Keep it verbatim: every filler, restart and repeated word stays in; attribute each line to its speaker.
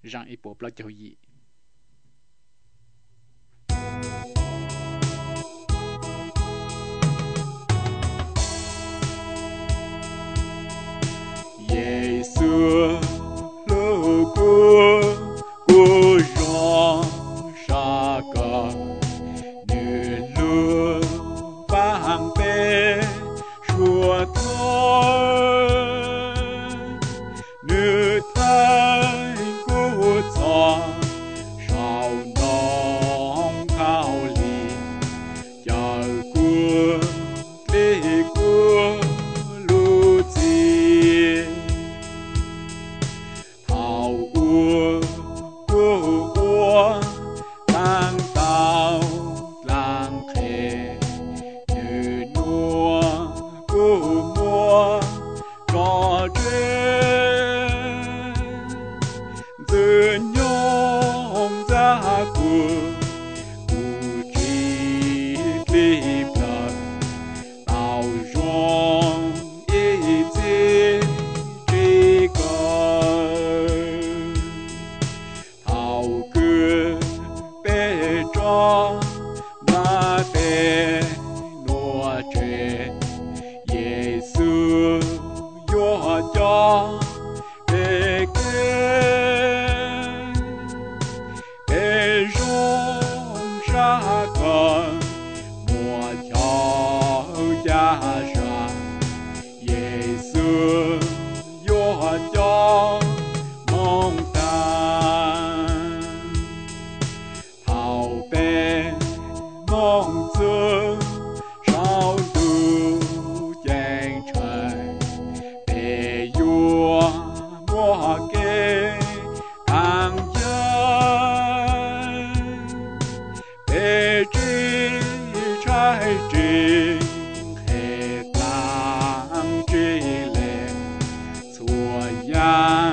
Speaker 1: rằng ít bộ lo cho gì Giê-xu lô cô cô rong sa ca như lúa vàng bê chùa thôi như thay cô cho sao nong cao lì chờ cua lì cua lù chi thảo ua cô ua tăng tao lang khề như nua cô mua trò chuyện từ nhông ra của của chi clip là tao rong ý chí chỉ có thảo cứ bê cho mà bê nua trẻ Giê-xu yo cho bê kê bê rong sa cần mùa cho gia ra Giê-xu yo cho mong tan thảo bê mong thương sao tu giang trời bê vua mua kê thang dân bê trí trái trình hệ tăng trí lệ chùa gia